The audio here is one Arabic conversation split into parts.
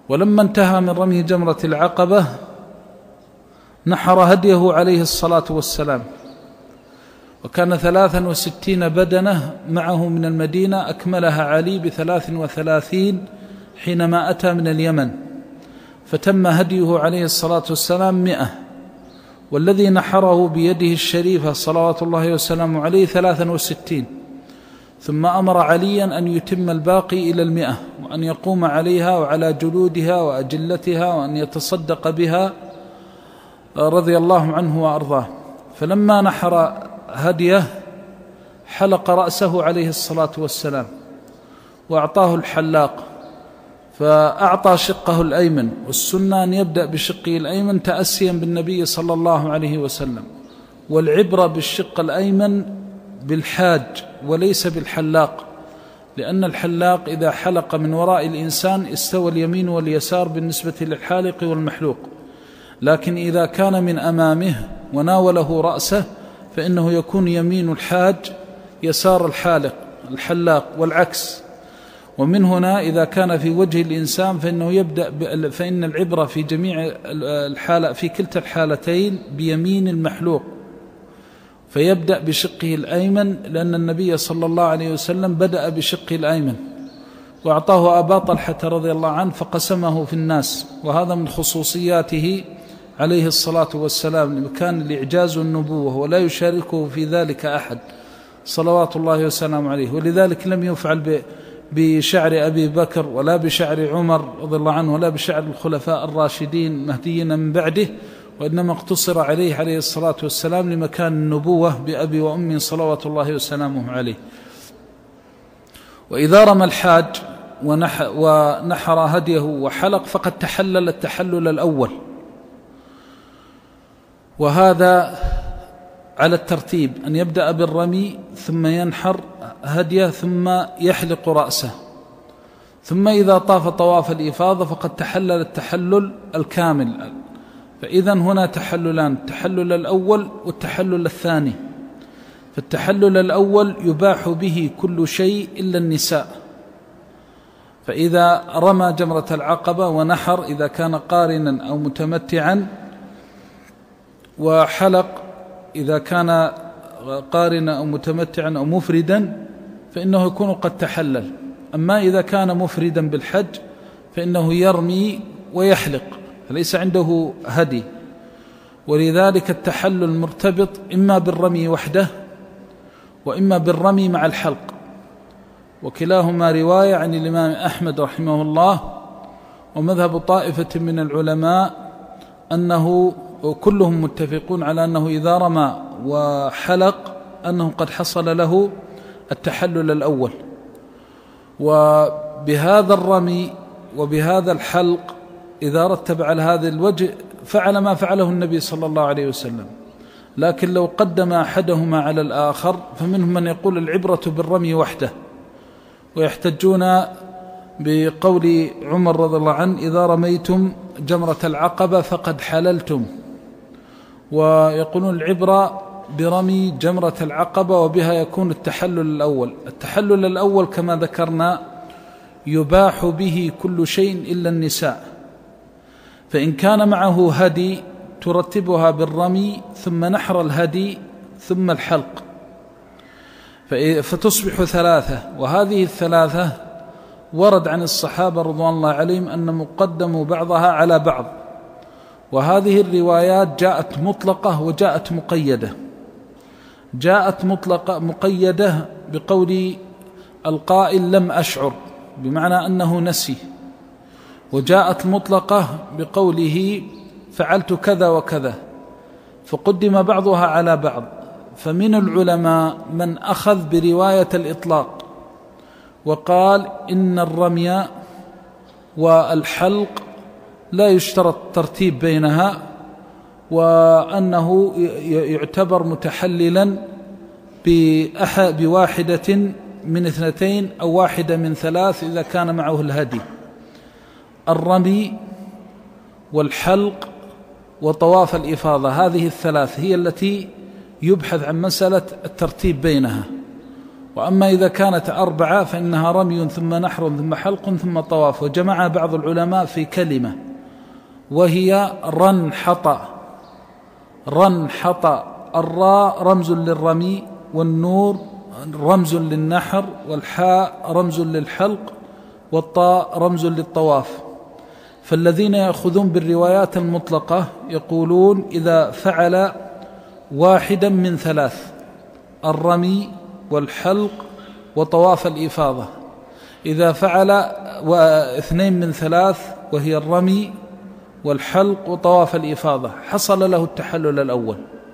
ولما انتهى من رمي جمرة العقبة نحر هديه عليه الصلاة والسلام، وكان 63 بدنة معه من المدينة، أكملها علي ب33 حينما أتى من اليمن، فتم هديه عليه الصلاة والسلام 100. والذي نحره بيده الشريفة صلوات الله وسلامه عليه 63. ثم أمر عليا أن يتم الباقي إلى 100، وأن يقوم عليها وعلى جلودها وأجلتها، وأن يتصدق بها رضي الله عنه وأرضاه. فلما نحر هديه حلق رأسه عليه الصلاة والسلام وأعطاه الحلاق، فأعطى شقه الأيمن، والسنة أن يبدأ بشقه الأيمن تأسيا بالنبي صلى الله عليه وسلم. والعبرة بالشق الأيمن بالحاج وليس بالحلاق، لأن الحلاق إذا حلق من وراء الإنسان استوى اليمين واليسار بالنسبة للحالق والمحلوق، لكن إذا كان من أمامه وناوله رأسه فإنه يكون يمين الحاج يسار الحلاق والعكس. ومن هنا إذا كان في وجه الإنسان فإن العبرة في جميع في كلتا الحالتين بيمين المحلوق، فيبدأ بشقه الأيمن، لأن النبي صلى الله عليه وسلم بدأ بشقه الأيمن وأعطاه أبا طلحة رضي الله عنه فقسمه في الناس، وهذا من خصوصياته عليه الصلاة والسلام، كان لإعجاز النبوة ولا يشاركه في ذلك أحد صلوات الله وسلامه عليه. ولذلك لم يفعل بشعر أبي بكر ولا بشعر عمر رضي الله عنه ولا بشعر الخلفاء الراشدين المهديين من بعده، وإنما اقتصر عليه الصلاة والسلام لمكان النبوة بأبي وأمي صلوات الله وسلامه عليه. وإذا رمى الحاج ونحر هديه وحلق فقد تحلل التحلل الأول، وهذا على الترتيب، أن يبدأ بالرمي ثم ينحر هديه ثم يحلق رأسه، ثم إذا طاف طواف الإفاضة فقد تحلل التحلل الكامل. فإذا هنا تحللان، التحلل الأول والتحلل الثاني. فالتحلل الأول يباح به كل شيء إلا النساء، فإذا رمى جمرة العقبة ونحر إذا كان قارنا أو متمتعا، وحلق إذا كان قارنا أو متمتعا أو مفردا فإنه يكون قد تحلل. أما إذا كان مفردا بالحج فإنه يرمي ويحلق، فليس عنده هدي. ولذلك التحلل مرتبط إما بالرمي وحده وإما بالرمي مع الحلق، وكلاهما رواية عن الإمام أحمد رحمه الله. ومذهب طائفة من العلماء أنه كلهم متفقون على أنه إذا رمى وحلق أنه قد حصل له التحلل الأول. وبهذا الرمي وبهذا الحلق إذا رتب على هذا الوجه فعل ما فعله النبي صلى الله عليه وسلم. لكن لو قدم أحدهما على الآخر فمنهم من يقول العبرة بالرمي وحده، ويحتجون بقول عمر رضي الله عنه إذا رميتم جمرة العقبة فقد حللتم، ويقولون العبرة برمي جمرة العقبة وبها يكون التحلل الأول. التحلل الأول كما ذكرنا يباح به كل شيء إلا النساء، فإن كان معه هدي ترتبها بالرمي ثم نحر الهدي ثم الحلق، فتصبح 3. وهذه 3 ورد عن الصحابة رضوان الله عليهم أن مقدم بعضها على بعض، وهذه الروايات جاءت مطلقة وجاءت مقيدة. جاءت مطلقة مقيدة بقول القائل لم أشعر، بمعنى أنه نسي، وجاءت مطلقة بقوله فعلت كذا وكذا، فقدم بعضها على بعض. فمن العلماء من أخذ برواية الإطلاق وقال إن الرمي والحلق لا يشترط ترتيب بينها، وأنه يعتبر متحللا بواحدة من 2 أو واحدة من 3 إذا كان معه الهدي. الرمي والحلق وطواف الإفاضة، هذه 3 هي التي يبحث عن مسألة الترتيب بينها. وأما إذا كانت 4 فإنها رمي ثم نحر ثم حلق ثم طواف. وجمعها بعض العلماء في كلمة وهي رنحط. رنحط، الراء رمز للرمي، والنور رمز للنحر، والحاء رمز للحلق، والطاء رمز للطواف. فالذين يأخذون بالروايات المطلقة يقولون إذا فعل واحدا من 3: الرمي والحلق وطواف الإفاضة. إذا فعل 2 من 3 وهي الرمي والحلق وطواف الإفاضة حصل له التحلل الأول.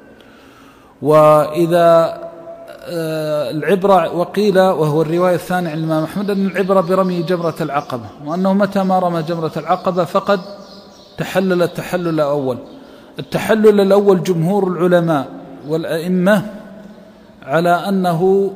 وإذا العبرة، وقيل وهو الرواية الثانية عن الإمام أحمد، أن العبرة برمي جمرة العقبة، وأنه متى ما رمى جمرة العقبة فقد تحلل التحلل الأول. التحلل الأول جمهور العلماء والأئمة على أنه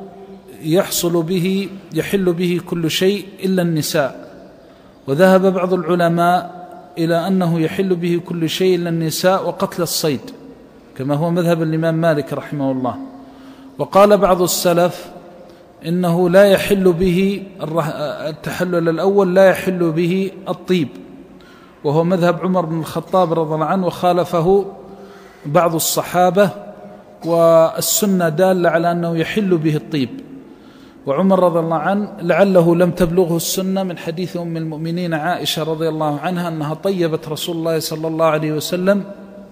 يحل به كل شيء إلا النساء، وذهب بعض العلماء إلى أنه يحل به كل شيء إلا النساء وقتل الصيد، كما هو مذهب الإمام مالك رحمه الله. وقال بعض السلف إنه لا يحل به التحلل الأول، لا يحل به الطيب، وهو مذهب عمر بن الخطاب رضي الله عنه، وخالفه بعض الصحابة، والسنة دالة على أنه يحل به الطيب. وعمر رضي الله عنه لعله لم تبلغه السنة من حديث أم المؤمنين عائشة رضي الله عنها أنها طيبت رسول الله صلى الله عليه وسلم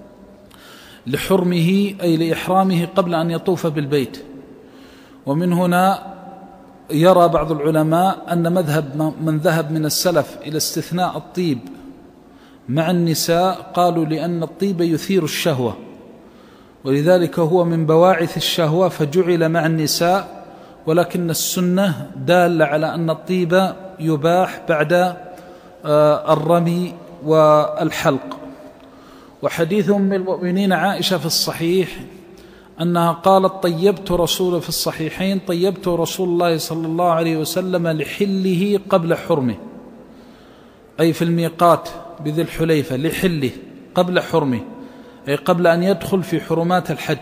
لحرمه أي لإحرامه قبل أن يطوف بالبيت. ومن هنا يرى بعض العلماء أن مذهب من ذهب من السلف إلى استثناء الطيب مع النساء قالوا لأن الطيب يثير الشهوة، ولذلك هو من بواعث الشهوة فجعل مع النساء، ولكن السنة دالة على أن الطيب يباح بعد الرمي والحلق. وحديث أم المؤمنين عائشة في الصحيح أنها قالت في الصحيحين طيبت رسول الله صلى الله عليه وسلم لحله قبل حرمه، أي في الميقات بذي الحليفة، لحله قبل حرمه أي قبل أن يدخل في حرمات الحج.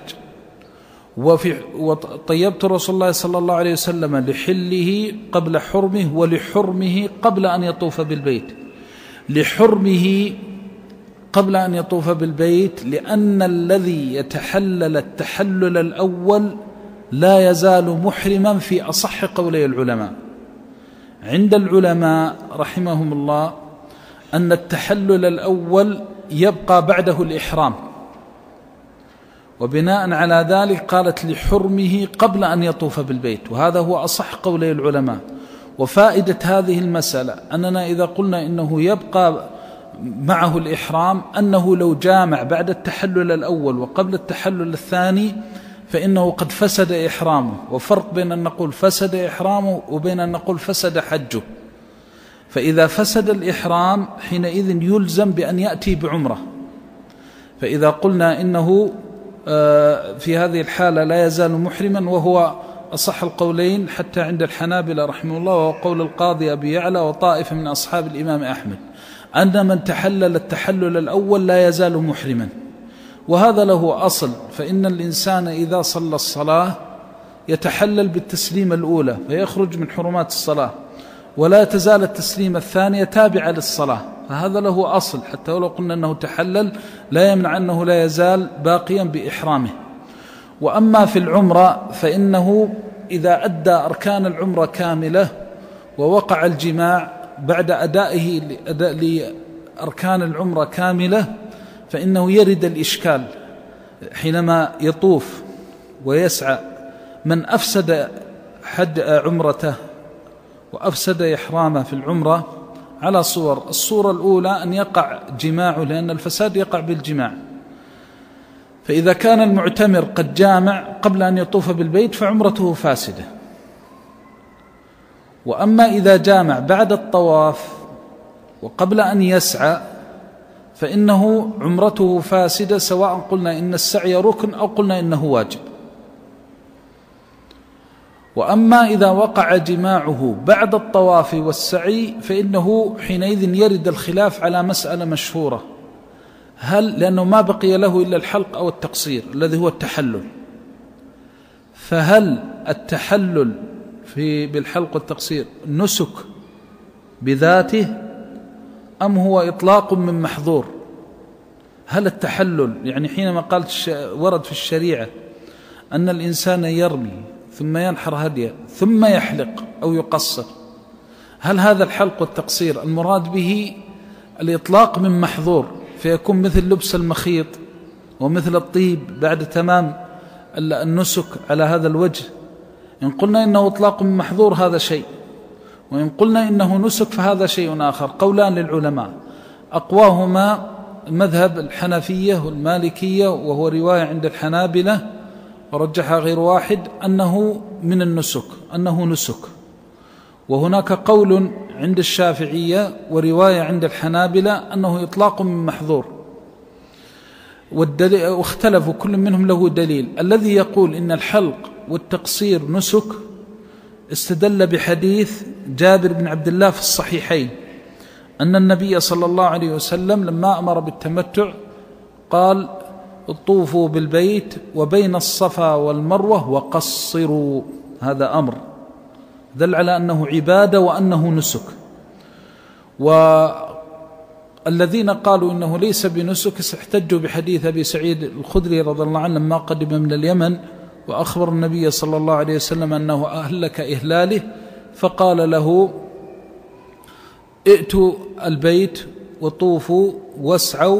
وطيبت رسول الله صلى الله عليه وسلم لحله قبل حرمه، ولحرمه قبل أن يطوف بالبيت. لحرمه قبل أن يطوف بالبيت لأن الذي يتحلل التحلل الأول لا يزال محرما في أصح قولي العلماء. عند العلماء رحمهم الله أن التحلل الأول يبقى بعده الإحرام، وبناء على ذلك قالت لحرمه قبل أن يطوف بالبيت، وهذا هو أصح قولي العلماء. وفائدة هذه المسألة أننا إذا قلنا إنه يبقى معه الإحرام، أنه لو جامع بعد التحلل الأول وقبل التحلل الثاني فإنه قد فسد إحرامه. وفرق بين أن نقول فسد إحرامه وبين أن نقول فسد حجه. فإذا فسد الإحرام حينئذ يلزم بأن يأتي بعمرة. فإذا قلنا إنه في هذه الحالة لا يزال محرما، وهو أصح القولين حتى عند الحنابلة رحمه الله، وهو قول القاضي أبي يعلى وطائفة من أصحاب الإمام أحمد، أن من تحلل التحلل الأول لا يزال محرما. وهذا له أصل، فإن الإنسان إذا صلى الصلاة يتحلل بالتسليمة الأولى فيخرج من حرمات الصلاة، ولا تزال التسليمة الثانية تابعة للصلاة، فهذا له أصل. حتى ولو قلنا أنه تحلل لا يمنع أنه لا يزال باقيا بإحرامه. وأما في العمرة فإنه إذا أدى أركان العمرة كاملة ووقع الجماع بعد أدائه لأركان العمرة كاملة، فإنه يرد الإشكال حينما يطوف ويسعى من أفسد عمرته وأفسد إحرامه في العمرة على صور. الصورة الأولى أن يقع جماعه، لأن الفساد يقع بالجماع. فإذا كان المعتمر قد جامع قبل أن يطوف بالبيت فعمرته فاسدة. وأما إذا جامع بعد الطواف وقبل أن يسعى فإنه عمرته فاسدة، سواء قلنا إن السعي ركن أو قلنا إنه واجب. وأما إذا وقع جماعه بعد الطواف والسعي فإنه حينئذ يرد الخلاف على مسألة مشهورة، لأنه ما بقي له إلا الحلق أو التقصير الذي هو التحلل، فهل التحلل بالحلق والتقصير نسك بذاته أم هو إطلاق من محظور؟ هل التحلل يعني حينما قالت ورد في الشريعة أن الإنسان يرمي ثم ينحر هديه ثم يحلق أو يقصر، هل هذا الحلق والتقصير المراد به الإطلاق من محظور فيكون مثل لبس المخيط ومثل الطيب بعد تمام النسك على هذا الوجه؟ إن قلنا إنه إطلاق من محظور هذا شيء، وإن قلنا إنه نسك فهذا شيء آخر. قولان للعلماء أقواهما مذهب الحنفية والمالكية، وهو رواية عند الحنابلة ورجحها غير واحد أنه من النسك، أنه نسك. وهناك قول عند الشافعية ورواية عند الحنابلة أنه إطلاق من محظور، واختلفوا كل منهم له دليل. الذي يقول إن الحلق والتقصير نسك استدل بحديث جابر بن عبد الله في الصحيحين أن النبي صلى الله عليه وسلم لما أمر بالتمتع قال طوفوا بالبيت وبين الصفا والمروة وقصروا، هذا أمر دل على أنه عبادة وأنه نسك. والذين قالوا إنه ليس بنسك احتجوا بحديث أبي سعيد الخدري رضي الله عنه لما قدم من اليمن وأخبر النبي صلى الله عليه وسلم أنه أهلك إهلاله، فقال له ائتوا البيت وطوفوا واسعوا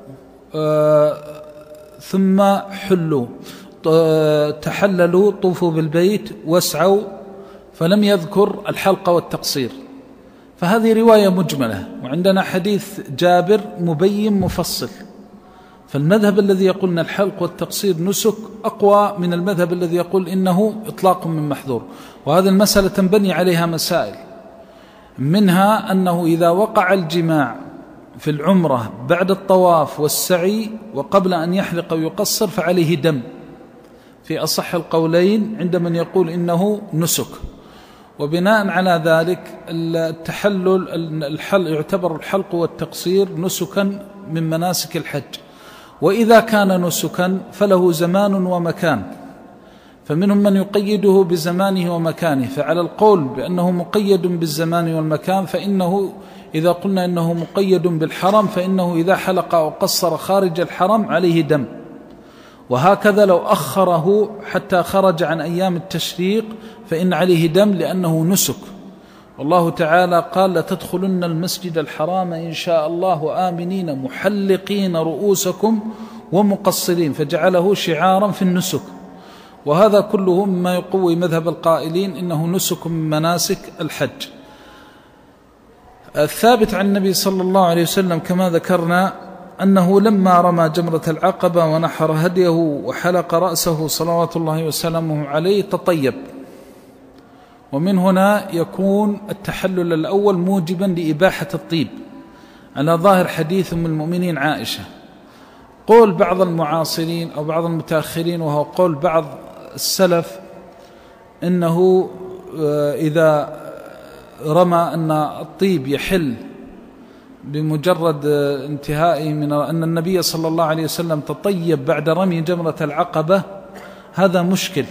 ثم حلوا، تحللوا طوفوا بالبيت واسعوا، فلم يذكر الحلق والتقصير. فهذه رواية مجملة، وعندنا حديث جابر مبين مفصل. فالمذهب الذي يقول أن الحلق والتقصير نسك أقوى من المذهب الذي يقول إنه إطلاق من محظور. وهذه المسألة تنبني عليها مسائل، منها أنه إذا وقع الجماع في العمرة بعد الطواف والسعي وقبل أن يحلق ويقصر فعليه دم في أصح القولين عند من يقول إنه نسك. وبناء على ذلك يعتبر الحلق والتقصير نسكا من مناسك الحج. وإذا كان نسكا فله زمان ومكان، فمنهم من يقيده بزمانه ومكانه. فعلى القول بأنه مقيد بالزمان والمكان فإنه إذا قلنا إنه مقيد بالحرم فإنه إذا حلق أو قصر خارج الحرم عليه دم. وهكذا لو أخره حتى خرج عن أيام التشريق فإن عليه دم لأنه نسك. والله تعالى قال لتدخلن المسجد الحرام إن شاء الله آمنين محلقين رؤوسكم ومقصرين، فجعله شعارا في النسك. وهذا كله مما يقوي مذهب القائلين إنه نسك من مناسك الحج. الثابت عن النبي صلى الله عليه وسلم كما ذكرنا أنه لما رمى جمرة العقبة ونحر هديه وحلق رأسه صلوات الله وسلامه عليه تطيب. ومن هنا يكون التحلل الأول موجبا لإباحة الطيب على ظاهر حديث أم المؤمنين عائشة. قول بعض المعاصرين أو بعض المتأخرين وهو قول بعض السلف إنه إذا رمى أن الطيب يحل بمجرد انتهائه من أن النبي صلى الله عليه وسلم تطيب بعد رمي جمرة العقبة، هذا مشكل.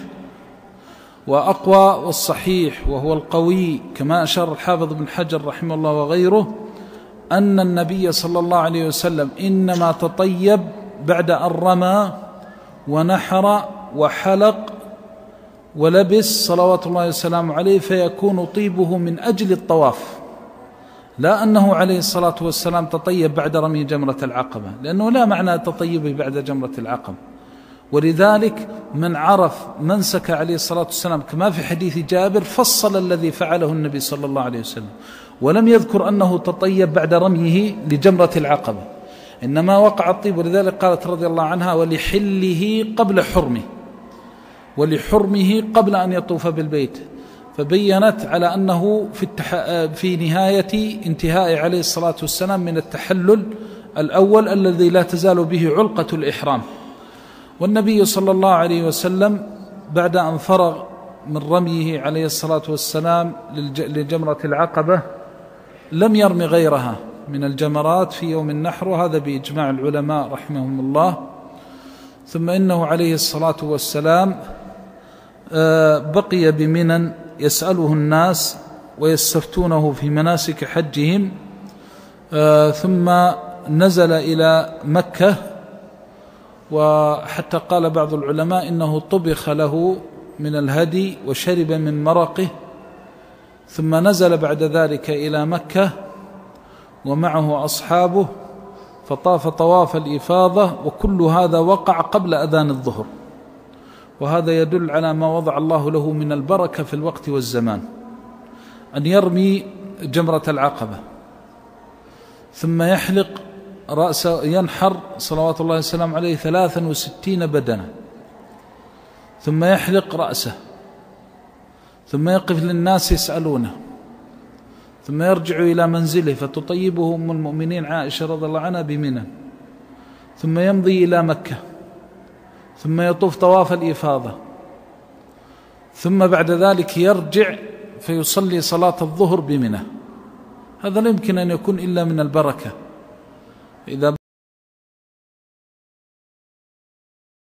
وأقوى والصحيح وهو القوي كما أشار الحافظ بن حجر رحمه الله وغيره أن النبي صلى الله عليه وسلم إنما تطيب بعد أن رمى ونحر وحلق ولبس صلوات الله وسلامه عليه، فيكون طيبه من أجل الطواف، لا أنه عليه الصلاة والسلام تطيب بعد رمي جمرة العقبة، لأنه لا معنى تطيبه بعد جمرة العقبة. ولذلك من عرف منسك عليه الصلاة والسلام كما في حديث جابر فصل الذي فعله النبي صلى الله عليه وسلم، ولم يذكر أنه تطيب بعد رميه لجمرة العقبة، إنما وقع الطيب. ولذلك قالت رضي الله عنها ولحله قبل حرمه، ولحرمه قبل أن يطوف بالبيت، فبينت على أنه في نهاية انتهاء عليه الصلاة والسلام من التحلل الأول الذي لا تزال به علقة الإحرام. والنبي صلى الله عليه وسلم بعد أن فرغ من رميه عليه الصلاة والسلام لجمرة العقبة لم يرمي غيرها من الجمرات في يوم النحر، وهذا بإجماع العلماء رحمهم الله. ثم إنه عليه الصلاة والسلام بقي بمنى يسأله الناس ويستفتونه في مناسك حجهم، ثم نزل إلى مكة، وحتى قال بعض العلماء إنه طبخ له من الهدي وشرب من مرقه، ثم نزل بعد ذلك إلى مكة ومعه أصحابه فطاف طواف الإفاضة، وكل هذا وقع قبل أذان الظهر، وهذا يدل على ما وضع الله له من البركة في الوقت والزمان، أن يرمي جمرة العقبة ثم يحلق رأسه، ينحر صلوات الله وسلامه عليه 63 بدنة، ثم يحلق رأسه، ثم يقف للناس يسألونه، ثم يرجع إلى منزله فتطيبه أم المؤمنين عائشة رضي الله عنها بمنى، ثم يمضي إلى مكة، ثم يطوف طواف الإفاضة، ثم بعد ذلك يرجع فيصلي صلاة الظهر بمنى. هذا لا يمكن أن يكون إلا من البركة. إذا